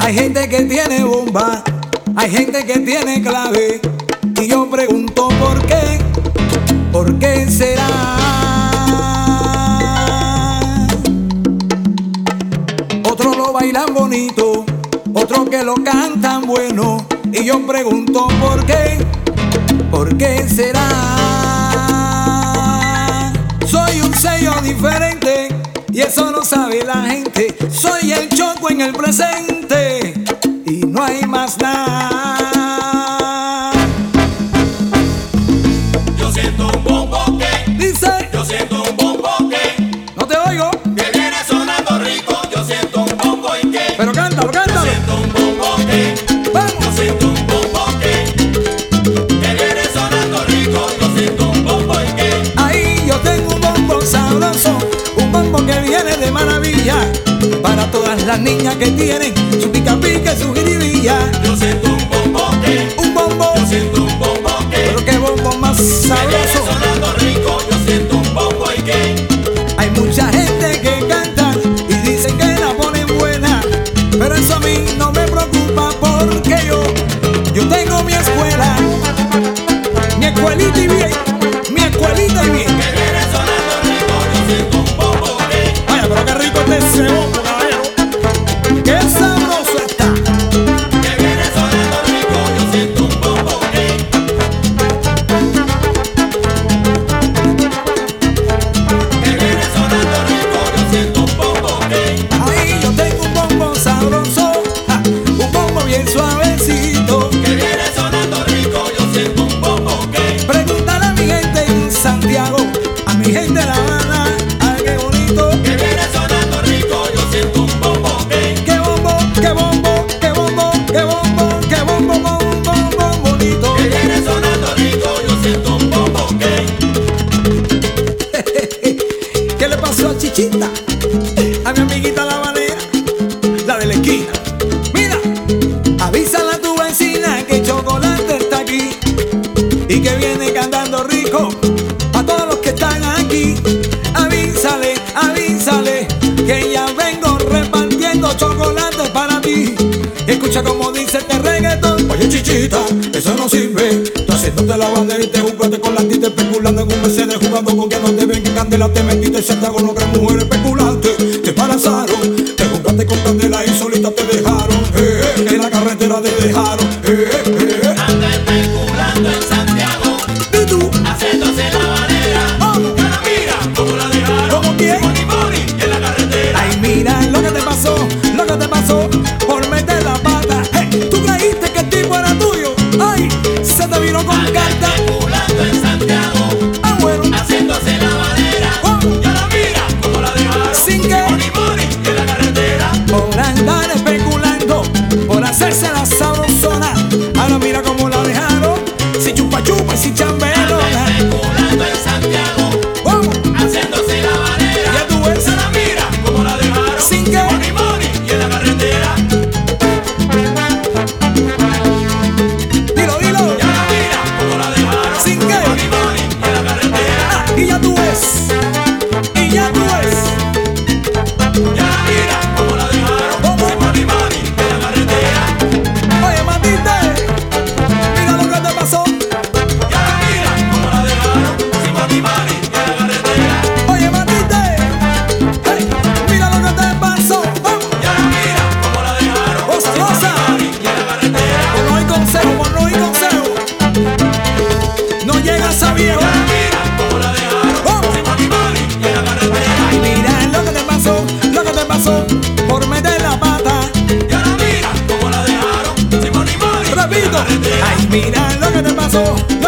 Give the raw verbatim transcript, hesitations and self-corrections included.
Hay gente que tiene bomba, hay gente que tiene clave, y yo pregunto por qué, por qué será. Otros lo bailan bonito, otros que lo cantan bueno, y yo pregunto por qué, por qué será. Soy un sello diferente y eso no sabe la gente. Soy el Choco en el presente y no hay más nada. Yo siento un bombo que Dice, yo siento un bombo que no te oigo, que viene sonando rico. Yo siento un bombo y que pero cántalo, yo cántalo. siento un bombo que Vamos. yo siento un bombo que que viene sonando rico. Yo siento un bombo y que Ahí yo tengo un bombo sabroso, un bombo que viene de maravilla, para todas las niñas que tienen su pica pica y su jiribilla. yo siento un bombo que Un bombo, yo siento un bombo que pero qué bombo más que viene sabroso. sonando rico. Yo siento un bombo y que Hay mucha gente que canta y dicen que la ponen buena, pero eso a mí no me preocupa porque yo, yo tengo mi escuela, mi escuelita y bien, mi escuelita y bien. que viene sonando rico. Yo siento un bombo que Vaya, pero qué rico este ese bombo, caballero. Qué sabroso está. que viene sonando rico. Yo siento un bombo que que viene sonando rico. Yo siento un bombo que Ahí yo tengo un bombo sabroso, ja, un bombo bien suavecito. que viene sonando rico. Yo siento un bombo que Pregúntale a mi gente en Santiago, a mi gente de La Habana, ay qué bonito. que viene sonando rico. Yo siento un bombo que Qué bombo, qué bombo, qué bombo, qué bombo, qué bombo, bombo, bombo, bonito. que viene sonando rico. Yo siento un bombo que ¿Qué le pasó a Chichita? A mi amiguita la banera, la de la esquina. Mira, avísale a tu vecina que Chocolate está aquí y que viene cantando rico. A todos los que están aquí, avísale, avísale que ya vengo repartiendo chocolate para ti. Escucha como dice este reggaetón. Oye Chichita, eso no sirve. Tú haciéndote la bandera y te jugaste con la tita, especulando en un Mercedes, jugando con que no te ven, que candela te metiste, se con otras mujeres especulantes. Te embarazaron, te jugaste con candela y solita te dejaron. Eh, eh, en la carretera te dejaron. Eh, eh, eh. anda especulando en Santiago, ¿Y tú? haciéndose la bandera. ¿Cómo? Y ahora mira cómo la dejaron. ¿Cómo quién? Money, money en la carretera. Ay, mira lo que te pasó, lo que te pasó por meter la pata. Hey, tú creíste que el tipo era tuyo. Ay, se te vino con Anda carta. especulando en Santiago, Ah, bueno, haciéndose la bandera. Oh. Y ahora mira cómo la dejaron. ¿Sin qué? Money, money en la carretera. por andar especulando, por hacerse la sabrosona. Ahora mira cómo la dejaron, si chupa chupa y si Anda chambelona. especulando en Santiago, Vamos, haciéndose la bandera. ya tú ves. Y ahora mira cómo la dejaron. ¿Sin qué? Money, money en la carretera. Dilo, dilo. Y ahora mira cómo la dejaron. ¿Sin qué? Money, money en la carretera. Ah, y ya tú ves, y ya tú ves. Y ahora mira cómo la dejaron. ¿Cómo? Sin money, money en la carretera. Oye, Matite, mira lo que te pasó. Y ahora mira cómo la dejaron. Sin money, money en la carretera. Oye, Matite, hey, mira lo que te pasó. Vamos. Y ahora mira cómo la dejaron. Goza, Sin goza. money, money en la carretera. Por no hay consejo, por no hay consejo. No llegas a viejo. Y ahora mira cómo la dejaron. Vamos. Sin money, money en la carretera. Ay, mira lo que te pasó, lo que te pasó por meter la pata. Y ahora mira cómo la dejaron. Sin money, money en la Repito. carretera. Ay, mira lo que te pasó,